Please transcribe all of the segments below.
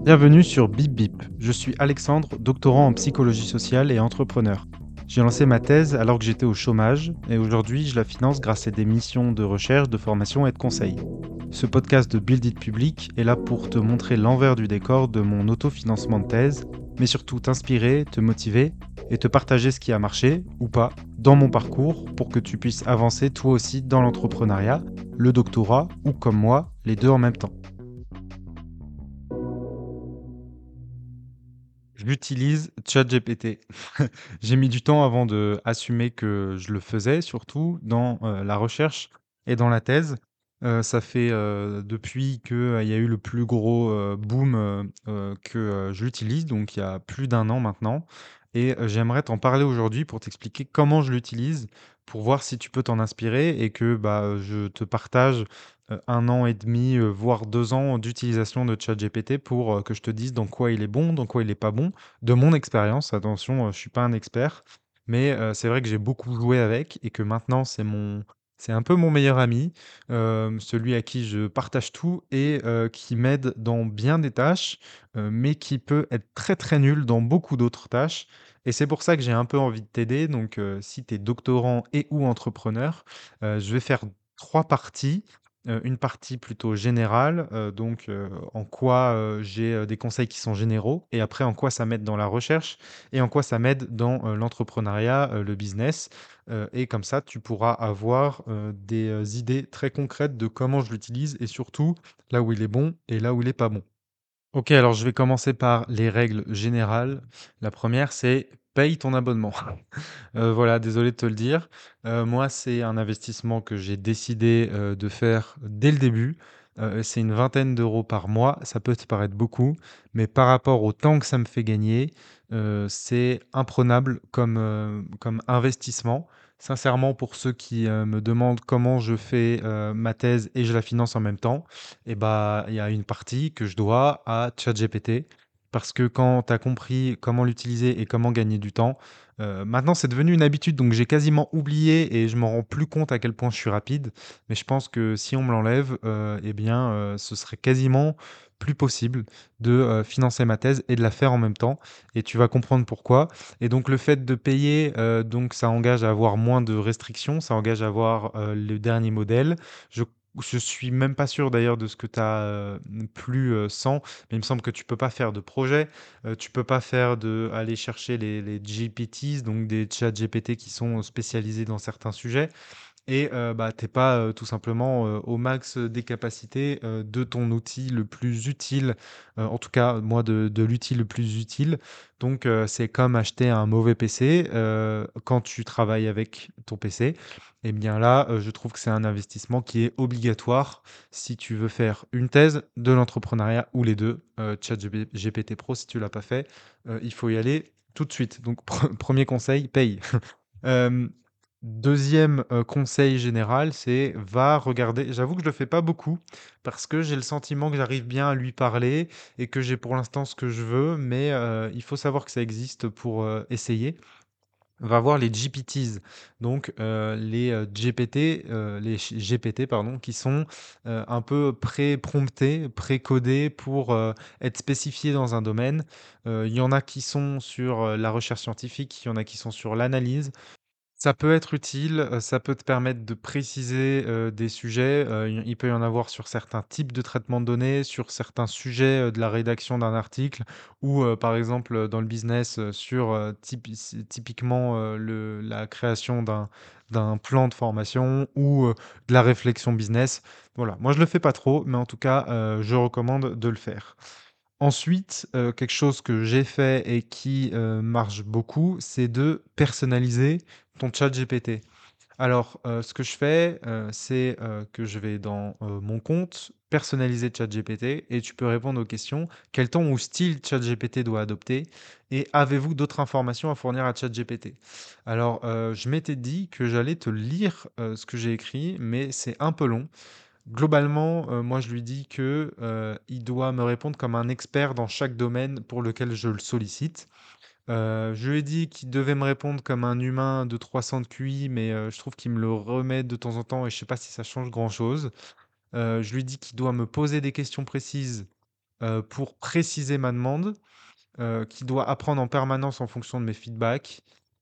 Bienvenue sur Bip Bip. Je suis Alexandre, doctorant en psychologie sociale et entrepreneur. J'ai lancé ma thèse alors que j'étais au chômage et aujourd'hui je la finance grâce à des missions de recherche, de formation et de conseil. Ce podcast de Build It Public est là pour te montrer l'envers du décor de mon autofinancement de thèse, mais surtout t'inspirer, te motiver et te partager ce qui a marché ou pas dans mon parcours pour que tu puisses avancer toi aussi dans l'entrepreneuriat, le doctorat ou comme moi, les deux en même temps. J'utilise ChatGPT. J'ai mis du temps avant de assumer que je le faisais, surtout dans la recherche et dans la thèse. Ça fait depuis qu'il y a eu le plus gros boom que je l'utilise, donc il y a plus d'un an maintenant. Et j'aimerais t'en parler aujourd'hui pour t'expliquer comment je l'utilise, pour voir si tu peux t'en inspirer et que je te partage 1 an et demi, voire 2 ans d'utilisation de ChatGPT pour, que je te dise dans quoi il est bon, dans quoi il est pas bon. De mon expérience, attention, je suis pas un expert, mais c'est vrai que j'ai beaucoup joué avec et que maintenant c'est un peu mon meilleur ami, celui à qui je partage tout et qui m'aide dans bien des tâches, mais qui peut être très, très nul dans beaucoup d'autres tâches et c'est pour ça que j'ai un peu envie de t'aider. Donc si tu es doctorant et ou entrepreneur, je vais faire 3 parties. Une partie plutôt générale, en quoi, j'ai, des conseils qui sont généraux et après en quoi ça m'aide dans la recherche et en quoi ça m'aide dans, l'entrepreneuriat, le business, et comme ça tu pourras avoir, des, idées très concrètes de comment je l'utilise et surtout là où il est bon et là où il est pas bon. OK, alors je vais commencer par les règles générales. La première, c'est paye ton abonnement. Voilà, désolé de te le dire. Moi, c'est un investissement que j'ai décidé, de faire dès le début. C'est une vingtaine d'euros par mois. Ça peut te paraître beaucoup, mais par rapport au temps que ça me fait gagner, c'est imprenable comme investissement. Sincèrement, pour ceux qui, me demandent comment je fais, ma thèse et je la finance en même temps, et bah, il y a une partie que je dois à ChatGPT parce que quand tu as compris comment l'utiliser et comment gagner du temps, maintenant, c'est devenu une habitude, donc j'ai quasiment oublié et je m'en rends plus compte à quel point je suis rapide. Mais je pense que si on me l'enlève, ce serait quasiment plus possible de, financer ma thèse et de la faire en même temps et tu vas comprendre pourquoi et donc le fait de payer, donc ça engage à avoir moins de restrictions, ça engage à avoir, le dernier modèle. Je je suis même pas sûr d'ailleurs de ce que tu as, plus, 100, mais il me semble que tu peux pas faire de projet. Tu peux pas faire aller chercher les GPTs, donc des chats GPT qui sont spécialisés dans certains sujets. Et tu pas, tout simplement, au max des capacités, de ton outil le plus utile, en tout cas moi de l'outil le plus utile. Donc c'est comme acheter un mauvais PC, quand tu travailles avec ton PC et bien là, je trouve que c'est un investissement qui est obligatoire si tu veux faire une thèse, de l'entrepreneuriat ou les 2. ChatGPT Pro si tu l'as pas fait, il faut y aller tout de suite. Donc premier conseil, paye. Hem 2e, conseil général, c'est va regarder, j'avoue que je le fais pas beaucoup parce que j'ai le sentiment que j'arrive bien à lui parler et que j'ai pour l'instant ce que je veux, mais il faut savoir que ça existe pour, essayer. Va voir les GPTs, donc les, GPT, GPT pardon, qui sont, un peu pré-promptés, pré-codés pour, être spécifiés dans un domaine. Il y en a qui sont sur, la recherche scientifique, il y en a qui sont sur l'analyse. Ça peut être utile, ça peut te permettre de préciser, des sujets, il peut y en avoir sur certains types de traitement de données, sur certains sujets, de la rédaction d'un article ou, par exemple, dans le business, sur, typiquement, le la création d'un plan de formation ou, de la réflexion business. Voilà, moi je le fais pas trop, mais en tout cas, je recommande de le faire. Ensuite, quelque chose que j'ai fait et qui, marche beaucoup, c'est de personnaliser ton ChatGPT. Alors, ce que je fais, c'est, que je vais dans, mon compte, personnaliser ChatGPT et tu peux répondre aux questions: «Quel ton ou style ChatGPT doit adopter?» et «Avez-vous d'autres informations à fournir à ChatGPT?» Alors, je m'étais dit que j'allais te lire, ce que j'ai écrit, mais c'est un peu long. Globalement, moi je lui dis que, il doit me répondre comme un expert dans chaque domaine pour lequel je le sollicite. Je lui ai dit qu'il devait me répondre comme un humain de 300 de QI, mais je trouve qu'il me le remet de temps en temps et je sais pas si ça change grand chose. Je lui ai dit qu'il doit me poser des questions précises pour préciser ma demande, qui doit apprendre en permanence en fonction de mes feedbacks,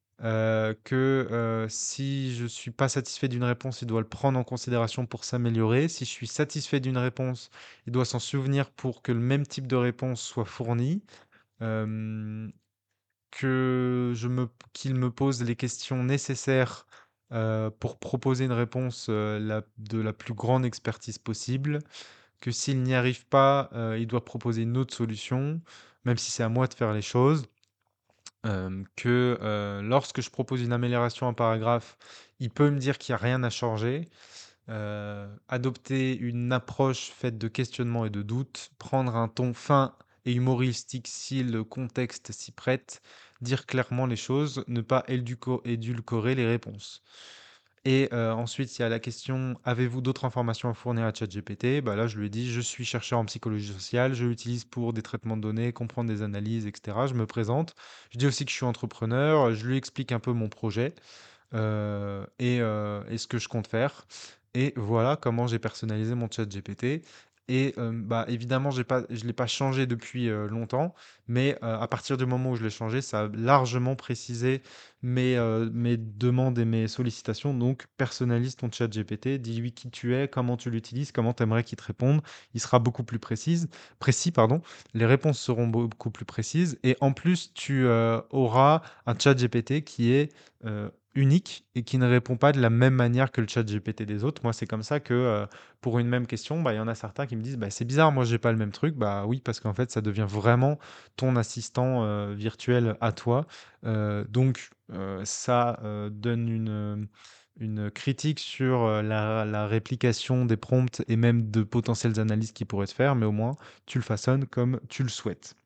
si je suis pas satisfait d'une réponse, il doit le prendre en considération pour s'améliorer. Si je suis satisfait d'une réponse, il doit s'en souvenir pour que le même type de réponse soit fournie. Hem, que je me Qu'il me pose les questions nécessaires, pour proposer une réponse, de la plus grande expertise possible. Que s'il n'y arrive pas, il doit proposer une autre solution, même si c'est à moi de faire les choses. Lorsque je propose une amélioration à un paragraphe, il peut me dire qu'il y a rien à changer. Adopter une approche faite de questionnement et de doute, prendre un ton fin et humoristique si le contexte s'y prête, dire clairement les choses, ne pas édulcorer les réponses. Et ensuite, il y a la question: «Avez-vous d'autres informations à fournir à ChatGPT?» Bah, là, je lui ai dit: «Je suis chercheur en psychologie sociale, je l'utilise pour des traitements de données, comprendre des analyses et cetera». Je me présente. Je dis aussi que je suis entrepreneur, je lui explique un peu mon projet, et ce que je compte faire, et voilà comment j'ai personnalisé mon ChatGPT. Et bah, évidemment, je l'ai pas changé depuis, longtemps, mais à partir du moment où je l'ai changé, ça a largement précisé mes demandes et mes sollicitations. Donc personnalise ton ChatGPT, dis-lui qui tu es, comment tu l'utilises, comment tu aimerais qu'il te réponde. Il sera beaucoup plus précis, pardon. Les réponses seront beaucoup plus précises, et en plus, tu, auras un ChatGPT qui est, unique et qui ne répond pas de la même manière que le chat GPT des autres. Moi, c'est comme ça que, pour une même question, bah, il y en a certains qui me disent: «Bah, c'est bizarre, moi j'ai pas le même truc». Bah oui, parce qu'en fait, ça devient vraiment ton assistant, virtuel à toi. Ça, donne une critique sur, la réplication des prompts et même de potentielles analyses qui pourraient se faire, mais au moins tu le façonnes comme tu le souhaites.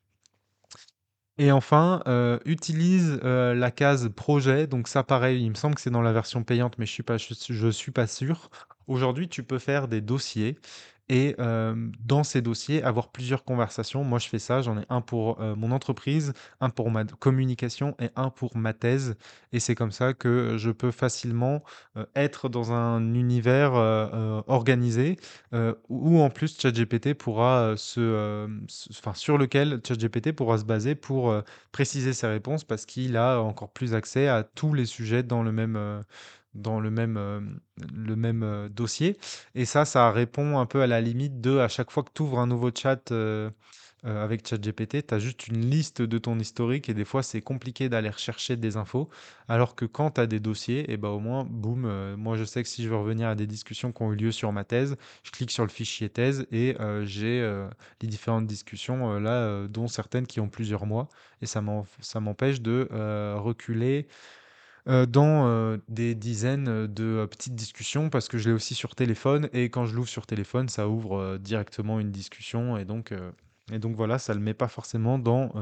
Et enfin, utilise, la case projet. Donc ça, pareil, il me semble que c'est dans la version payante, mais je suis pas sûr. Aujourd'hui, tu peux faire des dossiers et dans ces dossiers, avoir plusieurs conversations. Moi, je fais ça, j'en ai un pour, mon entreprise, un pour ma communication et un pour ma thèse, et c'est comme ça que je peux facilement, être dans un univers, organisé, où en plus ChatGPT pourra, enfin sur lequel ChatGPT pourra se baser pour, préciser ses réponses, parce qu'il a encore plus accès à tous les sujets dans le même, dossier. Et ça répond un peu à la limite de, à chaque fois que tu ouvres un nouveau chat, avec ChatGPT, tu as juste une liste de ton historique, et des fois c'est compliqué d'aller rechercher des infos. Alors que quand tu as des dossiers, et bah, au moins, boum, moi je sais que si je veux revenir à des discussions qui ont eu lieu sur ma thèse, je clique sur le fichier thèse, et j'ai, les différentes discussions, là, dont certaines qui ont plusieurs mois, et ça m'empêche de, reculer, dans, des dizaines, de, petites discussions, parce que je l'ai aussi sur téléphone, et quand je l'ouvre sur téléphone, ça ouvre, directement une discussion, et donc voilà, ça le met pas forcément dans,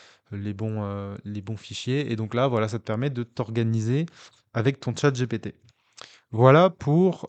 les bons fichiers, et donc là, voilà, ça te permet de t'organiser avec ton chat GPT. Voilà pour,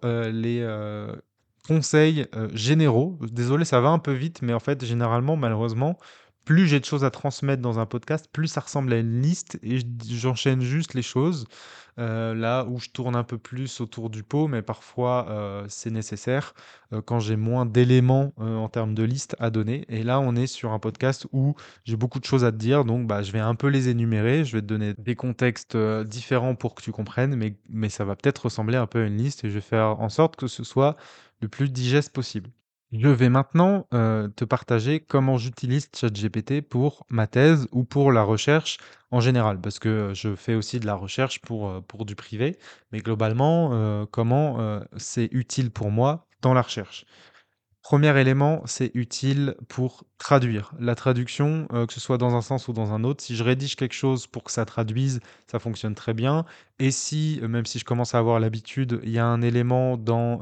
conseils, généraux. Désolé, ça va un peu vite, mais en fait, généralement, malheureusement, plus j'ai de choses à transmettre dans un podcast, plus ça ressemble à une liste, et j'enchaîne juste les choses. Là où je tourne un peu plus autour du pot, mais parfois, c'est nécessaire, quand j'ai moins d'éléments, en termes de liste à donner, et là, on est sur un podcast où j'ai beaucoup de choses à te dire, donc bah, je vais un peu les énumérer. Je vais te donner des contextes, différents pour que tu comprennes, mais ça va peut-être ressembler un peu à une liste, et je vais faire en sorte que ce soit le plus digeste possible. Je vais maintenant, te partager comment j'utilise ChatGPT pour ma thèse ou pour la recherche en général, parce que, je fais aussi de la recherche pour du privé, mais globalement, comment, c'est utile pour moi dans la recherche. Premier élément, c'est utile pour traduire. La traduction, que ce soit dans un sens ou dans un autre, si je rédige quelque chose pour que ça traduise, ça fonctionne très bien. Et si, même si je commence à avoir l'habitude, il y a un élément dans,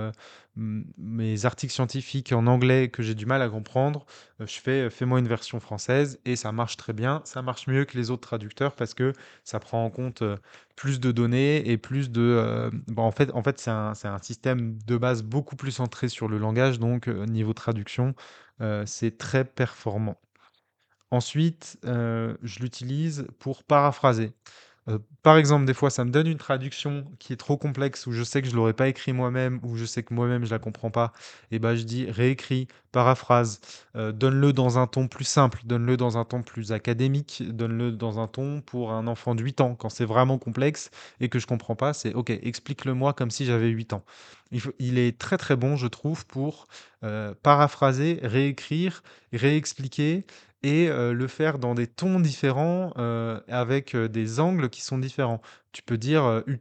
mes articles scientifiques en anglais que j'ai du mal à comprendre, je fais: «Fais-moi une version française», et ça marche très bien. Ça marche mieux que les autres traducteurs, parce que ça prend en compte, plus de données et plus de, bah, en fait, c'est un système de base beaucoup plus centré sur le langage, donc niveau traduction, c'est très performant. Ensuite, je l'utilise pour paraphraser. Par exemple, des fois, ça me donne une traduction qui est trop complexe, où je sais que je l'aurais pas écrit moi-même, ou je sais que moi-même je la comprends pas, et ben je dis: «Réécris, paraphrase, donne-le dans un ton plus simple, donne-le dans un ton plus académique, donne-le dans un ton pour un enfant de 8 ans». Quand c'est vraiment complexe et que je comprends pas, c'est: «OK, explique-le-moi comme si j'avais 8 ans». Il est très, très bon, je trouve, pour, paraphraser, réécrire, réexpliquer et le faire dans des tons différents, avec, des angles qui sont différents. Tu peux dire,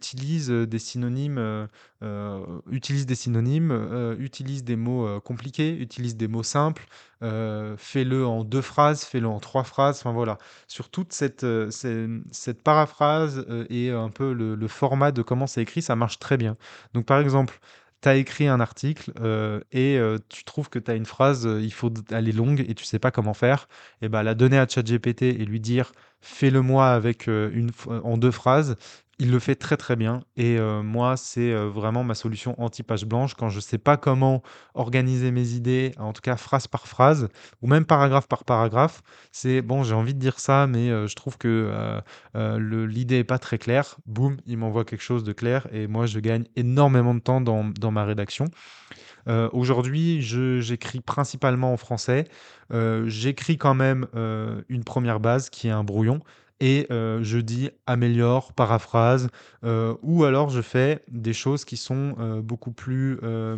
utilise des synonymes, utilise des mots, compliqués, utilise des mots simples, fais-le en 2 phrases, fais-le en 3 phrases, enfin voilà. Sur toute cette paraphrase, et un peu le format de comment c'est écrit, ça marche très bien. Donc par exemple, tu as écrit un article, et tu trouves que tu as une phrase, il faut d elle est longue et tu sais pas comment faire, et bah, la donner à ChatGPT et lui dire: «Fais-le-moi avec, en 2 phrases», il le fait très, très bien et moi, c'est, vraiment ma solution anti-page blanche quand je sais pas comment organiser mes idées, en tout cas phrase par phrase ou même paragraphe par paragraphe. C'est: «Bon, j'ai envie de dire ça, mais je trouve que, le l'idée est pas très claire». Boum, il m'envoie quelque chose de clair et moi, je gagne énormément de temps dans ma rédaction. Aujourd'hui, je j'écris principalement en français. J'écris quand même, une première base qui est un brouillon et je dis: «Améliore, paraphrase», ou alors je fais des choses qui sont, beaucoup plus,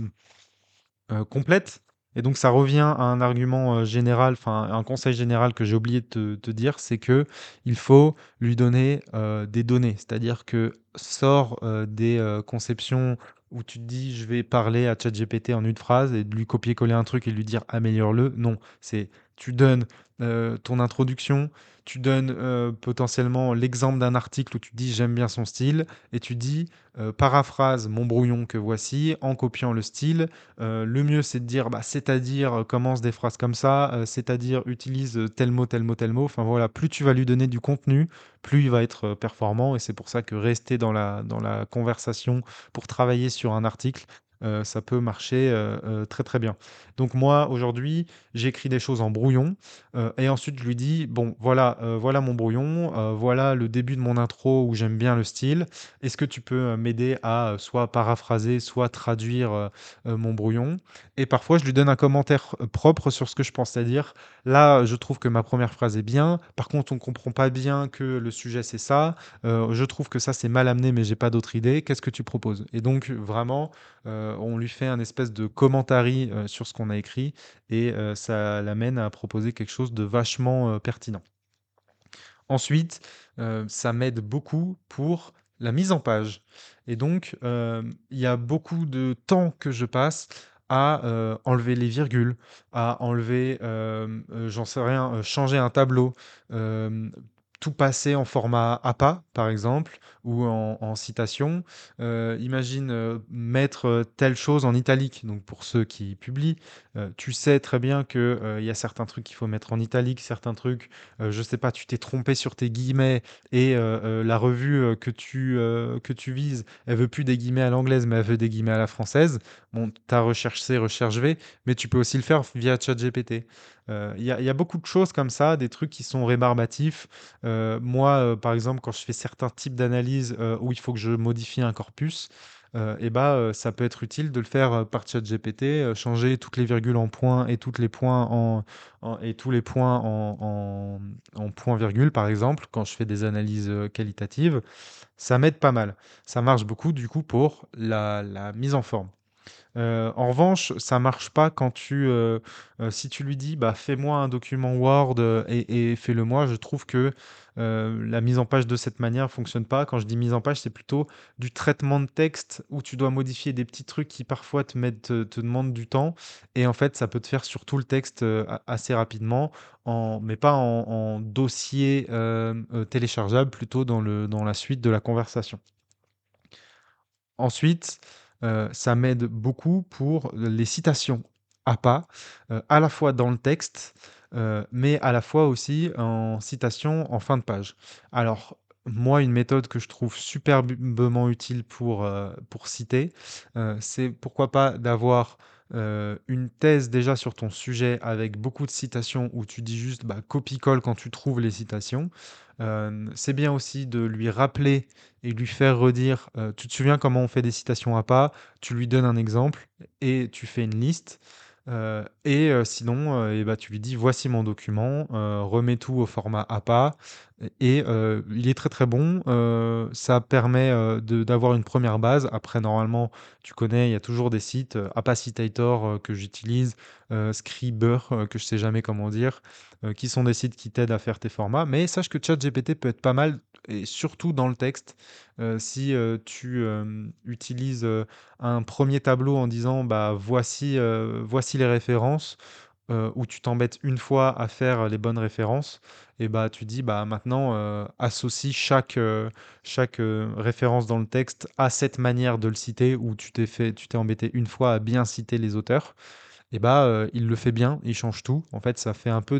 complète et donc ça revient à un argument, général, enfin un conseil général que j'ai oublié de te dire, c'est que il faut lui donner, des données. C'est-à-dire que sors, des, conceptions où tu te dis: «Je vais parler à ChatGPT en une phrase» et de lui copier-coller un truc et lui dire: «Améliore-le». Non, c'est tu donnes, ton introduction, tu donnes, potentiellement l'exemple d'un article où tu dis: «J'aime bien son style» et tu dis, «Paraphrase mon brouillon que voici en copiant le style». Le mieux, c'est de dire, bah, c'est-à-dire, commence des phrases comme ça, c'est-à-dire utilise, tel mot, tel mot, tel mot. Enfin voilà, plus tu vas lui donner du contenu, plus il va être, performant et c'est pour ça que rester dans la conversation pour travailler sur un article, ça peut marcher, très, très bien. Donc moi, aujourd'hui, j'écris des choses en brouillon, et ensuite je lui dis: «Bon voilà, voilà mon brouillon, voilà le début de mon intro où j'aime bien le style. Est-ce que tu peux, m'aider à, soit paraphraser, soit traduire, mon brouillon?» Et parfois, je lui donne un commentaire, propre sur ce que je pense. C'est-à-dire: «Là, je trouve que ma première phrase est bien. Par contre, on comprend pas bien que le sujet, c'est ça. Je trouve que ça, c'est mal amené, mais j'ai pas d'autre idée. Qu'est-ce que tu proposes?» Et donc vraiment, on lui fait un espèce de commentary, sur ce qu'on a écrit et ça l'amène à proposer quelque chose de vachement, pertinent. Ensuite, ça m'aide beaucoup pour la mise en page et donc il y a beaucoup de temps que je passe à, enlever les virgules, à enlever, j'en sais rien, changer un tableau, hem, tout passer en format APA, par exemple, ou en citation. Imagine, mettre, telle chose en italique, donc pour ceux qui publient, tu sais très bien que, il y a certains trucs qu'il faut mettre en italique, certains trucs je sais pas, tu t'es trompé sur tes guillemets et la revue, que tu vises, elle veut plus des guillemets à l'anglaise, mais elle veut des guillemets à la française. Bon, tu as recherche C, recherche V, mais tu peux aussi le faire via ChatGPT. Il y a beaucoup de choses comme ça, des trucs qui sont rébarbatifs. Moi, par exemple, quand je fais certains types d'analyses, où il faut que je modifie un corpus, et bah, ça peut être utile de le faire, par ChatGPT, changer toutes les virgules en points et toutes les points et tous les points en point-virgule, par exemple, quand je fais des analyses, qualitatives, ça m'aide pas mal. Ça marche beaucoup, du coup, pour la mise en forme. En revanche, ça marche pas quand si tu lui dis: «Bah, fais-moi un document Word, et fais-le-moi», je trouve que, la mise en page de cette manière fonctionne pas. Quand je dis mise en page, c'est plutôt du traitement de texte où tu dois modifier des petits trucs qui parfois te demandent du temps et en fait, ça peut te faire sur tout le texte, assez rapidement mais pas en dossier, téléchargeable, plutôt dans la suite de la conversation. Ensuite, ça m'aide beaucoup pour les citations à pas, à la fois dans le texte, mais à la fois aussi en citation en fin de page. Alors, moi, une méthode que je trouve superbement utile pour citer, c'est pourquoi pas d'avoir une thèse déjà sur ton sujet avec beaucoup de citations où tu dis juste, bah, copie-colle quand tu trouves les citations. C'est bien aussi de lui rappeler et lui faire redire, «Tu te souviens comment on fait des citations à pas?» Tu lui donnes un exemple et tu fais une liste. Sinon, et bah, tu lui dis: «Voici mon document, remets tout au format APA» il est très, très bon. Ça permet, d'avoir une première base. Après normalement, tu connais, il y a toujours des sites, Apacitator, que j'utilise, Scriber, que je sais jamais comment dire, qui sont des sites qui t'aident à faire tes formats. Mais sache que ChatGPT peut être pas mal et surtout dans le texte. Si, tu, utilises, un premier tableau en disant: «Bah, voici les références», où tu t'embêtes une fois à faire les bonnes références et bah, tu dis: «Bah, maintenant, associe chaque référence dans le texte à cette manière de le citer», où tu t'es embêté une fois à bien citer les auteurs et bah, il le fait bien, il change tout. En fait, ça fait un peu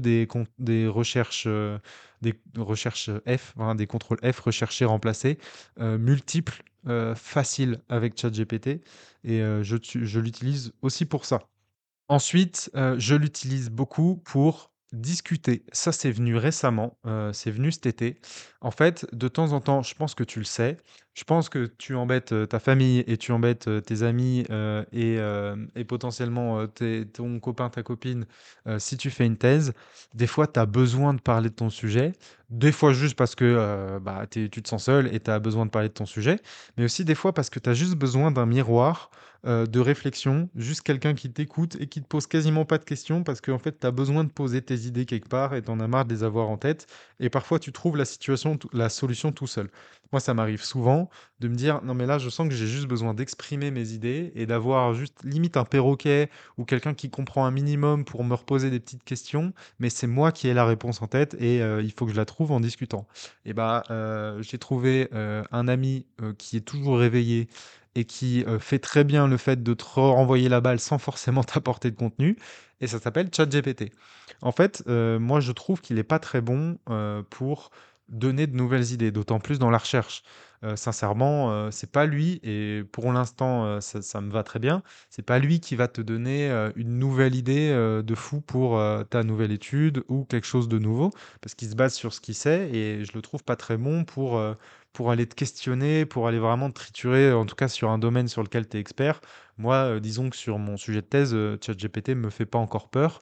des recherches, F, enfin des contrôles F, rechercher, remplacer, multiples, faciles avec ChatGPT et je l'utilise aussi pour ça. Ensuite, je l'utilise beaucoup pour discuter. Ça, c'est venu récemment, c'est venu cet été. En fait, de temps en temps, je pense que tu le sais, je pense que tu embêtes, ta famille et tu embêtes, tes amis, et potentiellement, ton copain, ta copine, si tu fais une thèse. Des fois, tu as besoin de parler de ton sujet, des fois juste parce que, bah, tu te sens seul et tu as besoin de parler de ton sujet, mais aussi des fois parce que tu as juste besoin d'un miroir de réflexion, juste quelqu'un qui t'écoute et qui te pose quasiment pas de questions parce qu'en fait, tu as besoin de poser tes idées quelque part et tu en as marre de les avoir en tête. Et parfois, tu trouves la solution tout seul. Moi, ça m'arrive souvent de me dire, non, mais là, je sens que j'ai juste besoin d'exprimer mes idées et d'avoir juste limite un perroquet ou quelqu'un qui comprend un minimum pour me reposer des petites questions, mais c'est moi qui ai la réponse en tête et il faut que je la trouve en discutant. Et bah, j'ai trouvé un ami qui est toujours réveillé et qui, fait très bien le fait de te renvoyer la balle sans forcément t'apporter de contenu et ça s'appelle ChatGPT. En fait, moi je trouve qu'il est pas très bon, pour donner de nouvelles idées, d'autant plus dans la recherche. Sincèrement, c'est pas lui et pour l'instant, ça me va très bien. C'est pas lui qui va te donner, une nouvelle idée, de fou pour, ta nouvelle étude ou quelque chose de nouveau, parce qu'il se base sur ce qu'il sait et je le trouve pas très bon pour aller te questionner, pour aller vraiment te triturer, en tout cas sur un domaine sur lequel tu es expert. Moi, disons que sur mon sujet de thèse, ChatGPT me fait pas encore peur,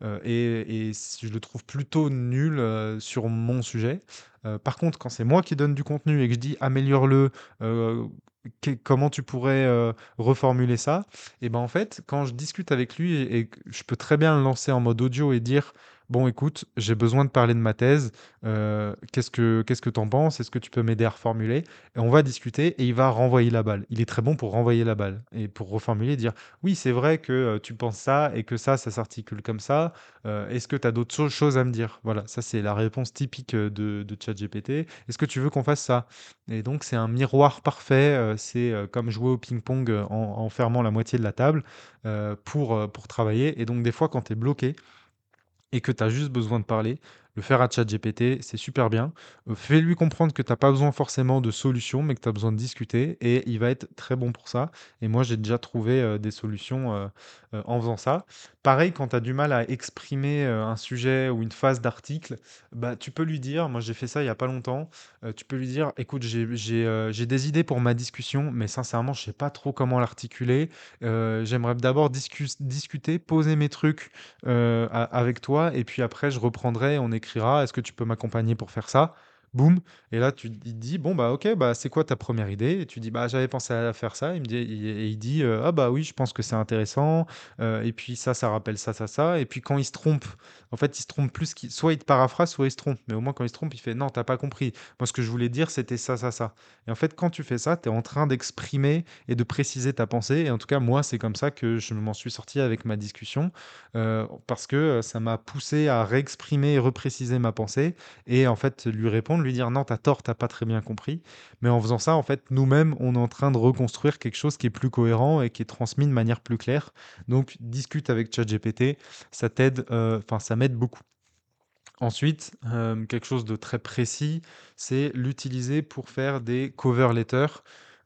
je le trouve plutôt nul, sur mon sujet. Par contre, quand c'est moi qui donne du contenu et que je dis: «Améliore-le, heu, comment tu pourrais, reformuler ça?» et ben, en fait, quand je discute avec lui et que je peux très bien le lancer en mode audio et dire: «Bon écoute, j'ai besoin de parler de ma thèse, qu'est-ce que tu en penses? Est-ce que tu peux m'aider à reformuler?» et on va discuter et il va renvoyer la balle. Il est très bon pour renvoyer la balle et pour reformuler et dire: «Oui, c'est vrai que, tu penses ça et que ça s'articule comme ça. Est-ce que tu as d'autres choses à me dire?» Voilà, ça c'est la réponse typique, de ChatGPT. «Est-ce que tu veux qu'on fasse ça?» et donc c'est un miroir parfait, c'est, comme jouer au ping-pong, en fermant la moitié de la table, pour travailler et donc des fois quand tu es bloqué et que tu as juste besoin de parler, le faire à ChatGPT, c'est super bien. Fais-lui comprendre que tu as pas besoin forcément de solutions, mais que tu as besoin de discuter et il va être très bon pour ça. Et moi, j'ai déjà trouvé des solutions en faisant ça. Pareil, quand tu as du mal à exprimer un sujet ou une phase d'article, bah, tu peux lui dire, moi j'ai fait ça il y a pas longtemps, tu peux lui dire, écoute, j'ai des idées pour ma discussion, mais sincèrement, je sais pas trop comment l'articuler. J'aimerais d'abord discuter, poser mes trucs avec toi et puis après je reprendrai, on écrira: «Est-ce que tu peux m'accompagner pour faire ça?» Boum et là tu il te dis: «Bon bah OK, bah c'est quoi ta première idée?» et tu dis: «Bah j'avais pensé à faire ça». Il me dit et il dit: «Ah bah oui, je pense que c'est intéressant, et puis ça rappelle ça, ça, ça» et puis quand il se trompe, en fait, il se trompe plus qu'il soit il te paraphrase, soit il se trompe, mais au moins quand il se trompe, il fait: «Non, t'as pas compris. Moi ce que je voulais dire, c'était ça, ça, ça» et en fait, quand tu fais ça, tu es en train d'exprimer et de préciser ta pensée et en tout cas, moi, c'est comme ça que je m'en suis sorti avec ma discussion. Parce que, ça m'a poussé à réexprimer et repréciser ma pensée et en fait, lui répondre, lui dire: «Non, tu as tort, tu as pas très bien compris». Mais en faisant ça, en fait, nous-mêmes, on est en train de reconstruire quelque chose qui est plus cohérent et qui est transmis de manière plus claire. Donc discute avec ChatGPT, ça t'aide, enfin, ça m'aide beaucoup. Ensuite, quelque chose de très précis, c'est l'utiliser pour faire des cover letters.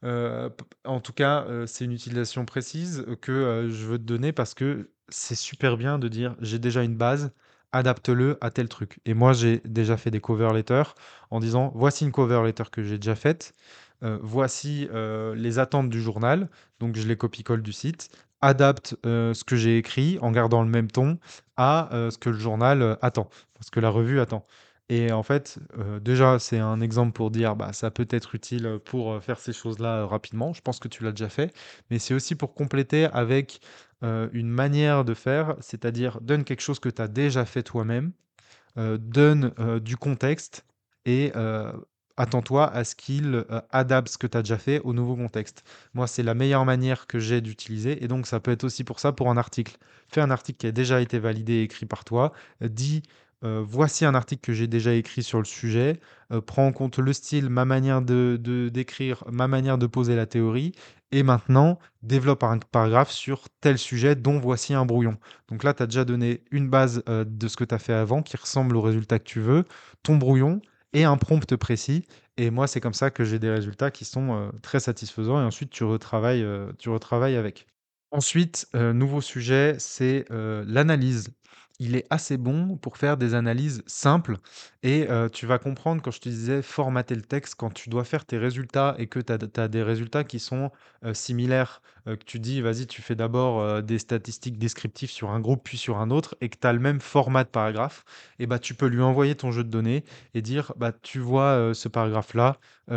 En tout cas, c'est une utilisation précise, que, je veux te donner parce que c'est super bien de dire: «J'ai déjà une base, adapte-le à tel truc» et moi, j'ai déjà fait des cover letters en disant: «Voici une cover letter que j'ai déjà faite, voici, les attentes du journal», donc je les copie-colle du site, adapte, ce que j'ai écrit en gardant le même ton à, ce que le journal, attend, ce que la revue attend. Et en fait, déjà, c'est un exemple pour dire, bah, ça peut être utile, pour, faire ces choses-là, rapidement. Je pense que tu l'as déjà fait, mais c'est aussi pour compléter avec, une manière de faire, c'est-à-dire donne quelque chose que tu as déjà fait toi-même, donne, du contexte et attends-toi à ce qu'il, adapte ce que tu as déjà fait au nouveau contexte. Moi, c'est la meilleure manière que j'ai d'utiliser et donc ça peut être aussi pour ça, pour un article. Fais un article qui a déjà été validé et écrit par toi, dis, «Voici un article que j'ai déjà écrit sur le sujet, prends en compte le style, ma manière de d'écrire, ma manière de poser la théorie et maintenant développe un paragraphe sur tel sujet dont voici un brouillon». Donc là, tu as déjà donné une base, de ce que tu as fait avant qui ressemble au résultat que tu veux, ton brouillon et un prompt précis et moi, c'est comme ça que j'ai des résultats qui sont, très satisfaisants et ensuite tu retravailles avec. Ensuite, nouveau sujet, c'est, l'analyse. Il est assez bon pour faire des analyses simples et tu vas comprendre quand je te disais formater le texte, quand tu dois faire tes résultats et que tu as des résultats qui sont, similaires, que tu dis: «Vas-y, tu fais d'abord, des statistiques descriptives sur un groupe, puis sur un autre» et que tu as le même format de paragraphe et bah, tu peux lui envoyer ton jeu de données et dire: «Bah, tu vois, ce paragraphe-là,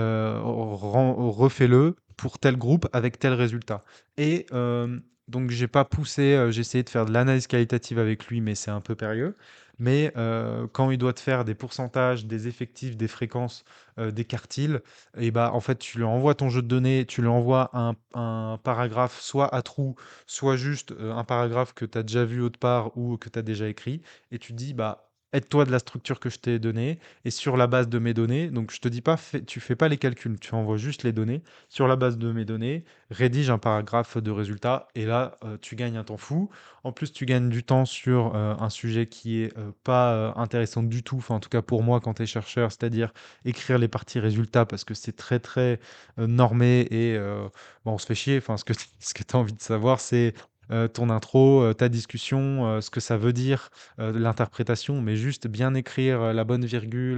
refais-le pour tel groupe avec tel résultat». Et donc j'ai pas poussé, j'ai essayé de faire de l'analyse qualitative avec lui, mais c'est un peu périlleux. Mais quand il doit te faire des pourcentages, des effectifs, des fréquences, des quartiles et bah, en fait, tu lui envoies ton jeu de données, tu lui envoies un paragraphe soit à trous, soit juste, un paragraphe que tu as déjà vu autre part ou que tu as déjà écrit et tu dis: «Bah, aide-toi de la structure que je t'ai donnée et sur la base de mes données», donc je te dis pas tu fais pas les calculs, tu envoies juste les données. Sur la base de mes données, rédige un paragraphe de résultat et là, tu gagnes un temps fou. En plus, tu gagnes du temps sur, un sujet qui est, pas, intéressant du tout, enfin, en tout cas pour moi quand tu es chercheur, c'est-à-dire écrire les parties résultats parce que c'est très, très, normé et bah, on se fait chier. Enfin, ce que ce que tu as envie de savoir, c'est, ton intro, ta discussion, ce que ça veut dire, l'interprétation, mais juste bien écrire, la bonne virgule,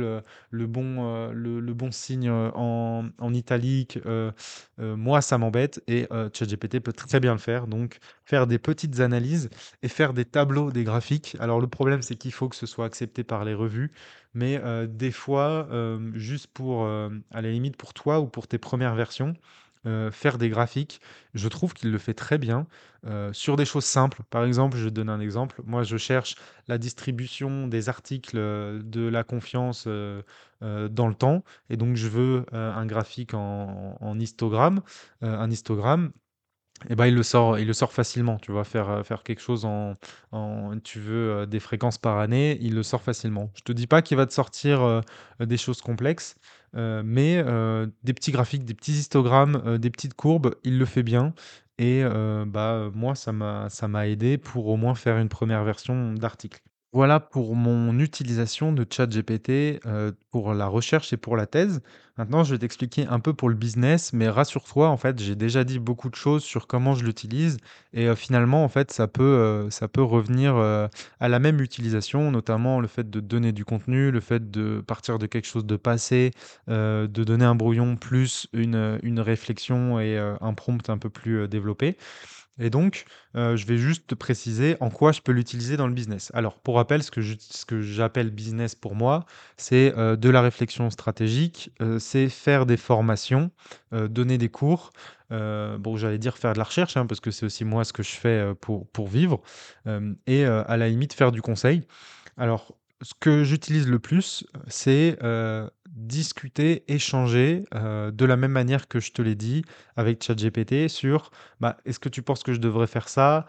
le bon signe, en italique, moi, ça m'embête et ChatGPT peut très bien le faire. Donc, faire des petites analyses et faire des tableaux, des graphiques. Alors, le problème, c'est qu'il faut que ce soit accepté par les revues, mais des fois, juste pour, à la limite, pour toi ou pour tes premières versions, faire des graphiques, je trouve qu'il le fait très bien sur des choses simples. Par exemple, je donne un exemple. Moi, je cherche la distribution des articles de la confiance dans le temps. Et donc, je veux un graphique en histogramme, un histogramme. Et ben il le sort facilement. Tu vas faire, faire quelque chose tu veux, des fréquences par année, il le sort facilement. Je te dis pas qu'il va te sortir, des choses complexes, mais des petits graphiques, des petits histogrammes, des petites courbes, il le fait bien et bah, moi ça m'a aidé pour au moins faire une première version d'article. Voilà pour mon utilisation de ChatGPT, pour la recherche et pour la thèse. Maintenant, je vais t'expliquer un peu pour le business, mais rassure-toi, en fait, j'ai déjà dit beaucoup de choses sur comment je l'utilise et finalement, en fait, ça peut revenir, à la même utilisation, notamment le fait de donner du contenu, le fait de partir de quelque chose de passé, de donner un brouillon plus une réflexion et un prompt un peu plus, développé. Et donc, je vais juste te préciser en quoi je peux l'utiliser dans le business. Alors, pour rappel, ce que j'appelle business pour moi, c'est, de la réflexion stratégique, c'est faire des formations, donner des cours, bon, j'allais dire faire de la recherche, hein, parce que c'est aussi moi ce que je fais, pour vivre, et à la limite faire du conseil. Alors, ce que j'utilise le plus, c'est, discuter, échanger, de la même manière que je te l'ai dit avec ChatGPT sur, bah, est-ce que tu penses que je devrais faire ça?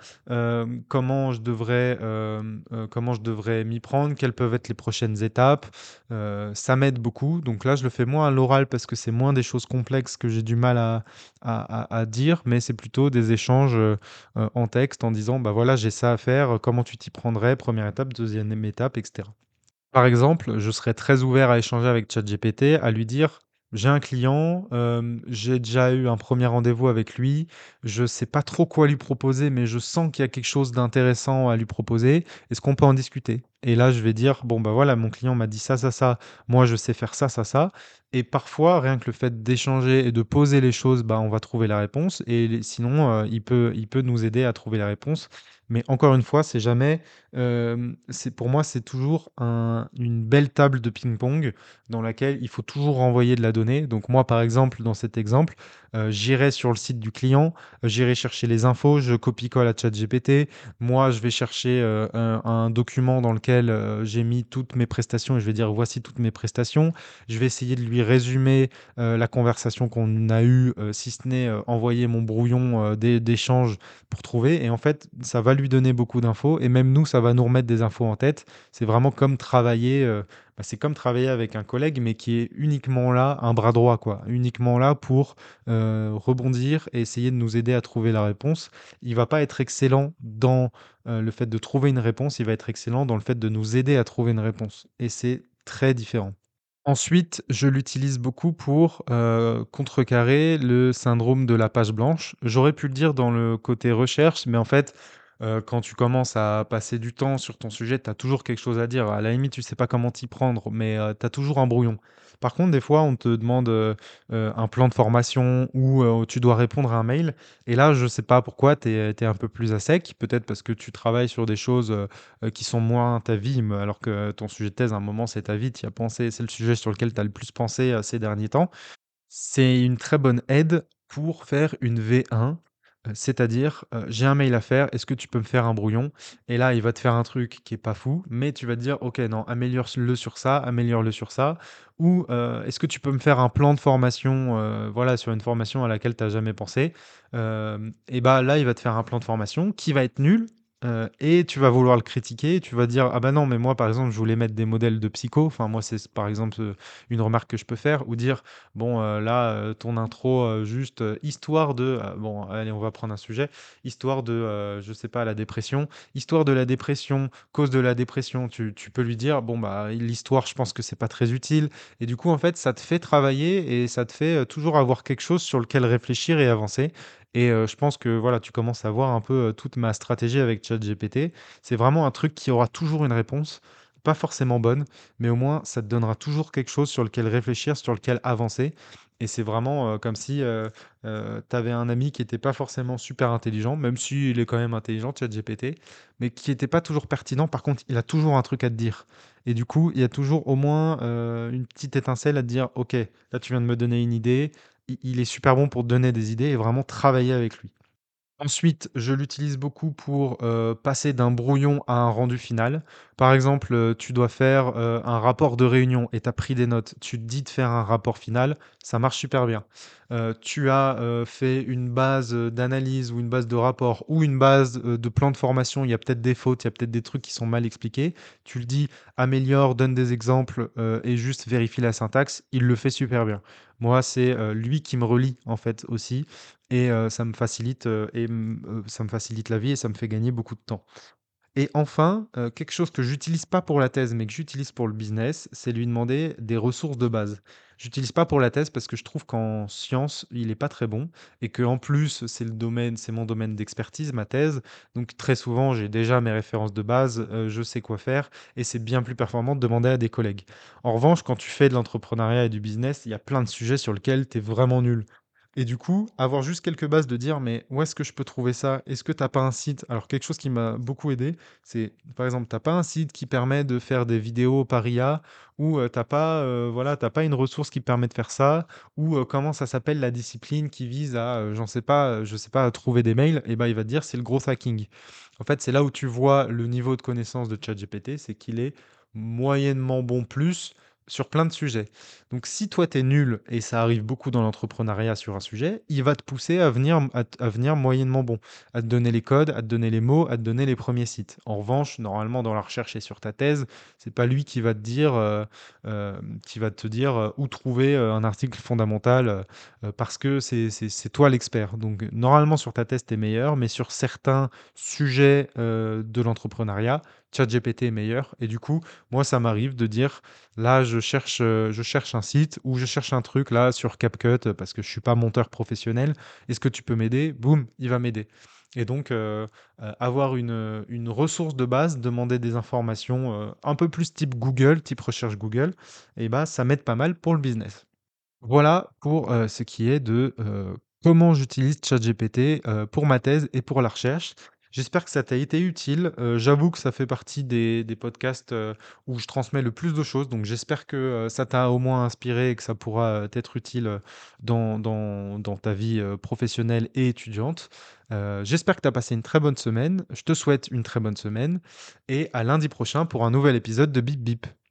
Comment je devrais m'y prendre? Quelles peuvent être les prochaines étapes? Ça m'aide beaucoup. Donc là, je le fais moins à l'oral parce que c'est moins des choses complexes que j'ai du mal à dire, mais c'est plutôt des échanges, en texte en disant: «Bah, voilà, j'ai ça à faire, comment tu t'y prendrais? Première étape, deuxième étape?» et cetera. Par exemple, je serais très ouvert à échanger avec ChatGPT, à lui dire: J'ai un client, j'ai déjà eu un premier rendez-vous avec lui. Je sais pas trop quoi lui proposer, mais je sens qu'il y a quelque chose d'intéressant à lui proposer. Est-ce qu'on peut en discuter? Et là, je vais dire: «Bon, bah, voilà, mon client m'a dit ça, ça, ça. Moi, je sais faire ça, ça, ça». Et parfois, rien que le fait d'échanger et de poser les choses, bah, on va trouver la réponse et les sinon, il peut nous aider à trouver la réponse. Mais encore une fois, c'est jamais, c'est pour moi, c'est toujours une belle table de ping-pong dans laquelle il faut toujours renvoyer de la donnée. Donc moi, par exemple, dans cet exemple, j'irai sur le site du client, j'irai chercher les infos, je copie-colle à ChatGPT. Moi, je vais chercher, un document dans lequel, j'ai mis toutes mes prestations et je vais dire: «Voici toutes mes prestations». Je vais essayer de lui résumer, la conversation qu'on a eue, si ce n'est, envoyer mon brouillon, d'échange pour trouver et en fait, ça va lui donner beaucoup d'infos et même nous, ça va nous remettre des infos en tête. C'est vraiment comme travailler, bah, c'est comme travailler avec un collègue, mais qui est uniquement là, un bras droit, quoi. Uniquement là pour rebondir et essayer de nous aider à trouver la réponse. Il va pas être excellent dans le fait de trouver une réponse, il va être excellent dans le fait de nous aider à trouver une réponse. Et c'est très différent. Ensuite, je l'utilise beaucoup pour, contrecarrer le syndrome de la page blanche. J'aurais pu le dire dans le côté recherche, mais en fait, quand tu commences à passer du temps sur ton sujet, tu as toujours quelque chose à dire. À la limite, tu sais pas comment t'y prendre, mais, tu as toujours un brouillon. Par contre, des fois, on te demande, un plan de formation ou, tu dois répondre à un mail et là, je sais pas pourquoi tu es un peu plus à sec. Peut-être parce que tu travailles sur des choses, qui sont moins ta vie, me alors que ton sujet de thèse, à un moment, c'est ta vie, tu y as pensé, c'est le sujet sur lequel tu as le plus pensé, ces derniers temps. C'est une très bonne aide pour faire une V1, c'est-à-dire, «J'ai un mail à faire, est-ce que tu peux me faire un brouillon?» Et là, il va te faire un truc qui est pas fou, mais tu vas te dire: «OK, non, améliore-le sur ça, améliore-le sur ça» ou «Est-ce que tu peux me faire un plan de formation, voilà, sur une formation à laquelle tu as jamais pensé?» Et bah, là, il va te faire un plan de formation qui va être nul, et tu vas vouloir le critiquer, tu vas dire: «Ah bah non, mais moi, par exemple, je voulais mettre des modèles de psycho». Enfin, moi, c'est par exemple, une remarque que je peux faire ou dire: «Bon, là, ton intro, juste, histoire de», bon, allez, on va prendre un sujet, histoire de, je sais pas, la dépression. Histoire de la dépression, cause de la dépression, tu peux lui dire: «Bon, bah, l'histoire, je pense que c'est pas très utile» et du coup, en fait, ça te fait travailler et ça te fait, toujours avoir quelque chose sur lequel réfléchir et avancer et je pense que, voilà, tu commences à voir un peu, toute ma stratégie avec ChatGPT. C'est vraiment un truc qui aura toujours une réponse, pas forcément bonne, mais au moins ça te donnera toujours quelque chose sur lequel réfléchir, sur lequel avancer et c'est vraiment, comme si, tu avais un ami qui était pas forcément super intelligent, même s'il est quand même intelligent, ChatGPT, mais qui était pas toujours pertinent. Par contre, il a toujours un truc à te dire et du coup, il y a toujours au moins, une petite étincelle à te dire: «OK, là tu viens de me donner une idée». Il est super bon pour te donner des idées et vraiment travailler avec lui. Ensuite, je l'utilise beaucoup pour, passer d'un brouillon à un rendu final. Par exemple, tu dois faire, un rapport de réunion et tu as pris des notes. Tu te dis de faire un rapport final, ça marche super bien. Tu as, fait une base, d'analyse ou une base de rapport ou une base, de plan de formation. Il y a peut-être des fautes, il y a peut-être des trucs qui sont mal expliqués. Tu le dis: «Améliore, donne des exemples, et juste vérifie la syntaxe». Il le fait super bien. Moi, c'est, lui qui me relie, en fait, aussi et ça me facilite la vie et ça me fait gagner beaucoup de temps. Et enfin, quelque chose que j'utilise pas pour la thèse, mais que j'utilise pour le business, c'est lui demander des ressources de base. J'utilise pas pour la thèse parce que je trouve qu'en sciences, il est pas très bon et qu'en plus, c'est mon domaine d'expertise, ma thèse. Donc très souvent, j'ai déjà mes références de base, je sais quoi faire et c'est bien plus performant de demander à des collègues. En revanche, quand tu fais de l'entrepreneuriat et du business, il y a plein de sujets sur lesquels tu es vraiment nul. Et du coup, avoir juste quelques bases de dire: «Mais où est-ce que je peux trouver ça? Est-ce que tu as pas un site?» Alors quelque chose qui m'a beaucoup aidé, c'est par exemple, tu as pas un site qui permet de faire des vidéos par IA ou, tu pas, voilà, tu pas une ressource qui permet de faire ça ou, comment ça s'appelle la discipline qui vise à, j'en sais pas, je sais pas, à trouver des mails et ben il va te dire: «C'est le growth hacking». En fait, c'est là où tu vois le niveau de connaissance de ChatGPT, c'est qu'il est moyennement bon plus sur plein de sujets. Donc si toi tu es nul et ça arrive beaucoup dans l'entrepreneuriat sur un sujet, il va te pousser à venir moyennement bon, à te donner les codes, à te donner les mots, à te donner les premiers sites. En revanche, normalement dans la recherche et sur ta thèse, c'est pas lui qui va te dire, où trouver, un article fondamental, parce que c'est toi l'expert. Donc normalement sur ta thèse, tu es meilleur, mais sur certains sujets, de l'entrepreneuriat, ChatGPT est meilleur et du coup, moi, ça m'arrive de dire: «Là, je cherche un site ou je cherche un truc là sur CapCut, parce que je suis pas monteur professionnel. Est-ce que tu peux m'aider?» Boum, il va m'aider et donc avoir une ressource de base, demander des informations, un peu plus type Google, type recherche Google et bah, ça m'aide pas mal pour le business. Voilà pour, ce qui est de, comment j'utilise ChatGPT, pour ma thèse et pour la recherche. J'espère que ça t'a été utile. J'avoue que ça fait partie des podcasts, où je transmets le plus de choses, donc j'espère que, ça t'a au moins inspiré et que ça pourra, t'être utile, dans ta vie, professionnelle et étudiante. J'espère que tu as passé une très bonne semaine. Je te souhaite une très bonne semaine et à lundi prochain pour un nouvel épisode de Bip Bip.